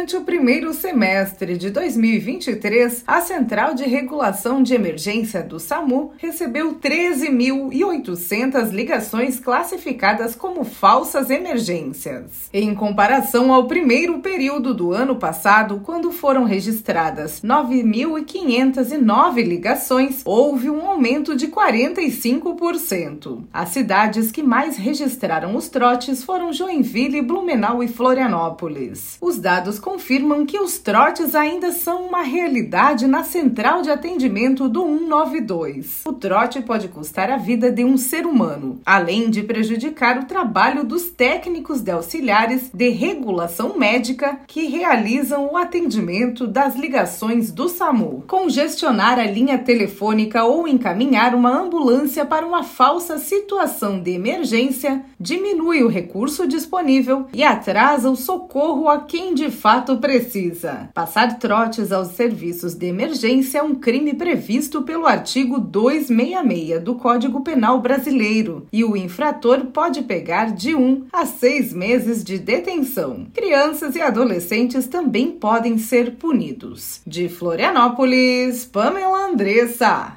Durante o primeiro semestre de 2023, a Central de Regulação de Emergência do SAMU recebeu 13.800 ligações classificadas como falsas emergências. Em comparação ao primeiro período do ano passado, quando foram registradas 9.509 ligações, houve um aumento de 45%. As cidades que mais registraram os trotes foram Joinville, Blumenau e Florianópolis. Os dados confirmam que os trotes ainda são uma realidade na central de atendimento do 192. O trote pode custar a vida de um ser humano, além de prejudicar o trabalho dos técnicos de auxiliares de regulação médica que realizam o atendimento das ligações do SAMU. Congestionar a linha telefônica ou encaminhar uma ambulância para uma falsa situação de emergência diminui o recurso disponível e atrasa o socorro a quem de fato precisa. Passar trotes aos serviços de emergência é um crime previsto pelo artigo 266 do Código Penal Brasileiro e o infrator pode pegar de 1 a 6 meses de detenção. Crianças e adolescentes também podem ser punidos. De Florianópolis, Pamela Andressa.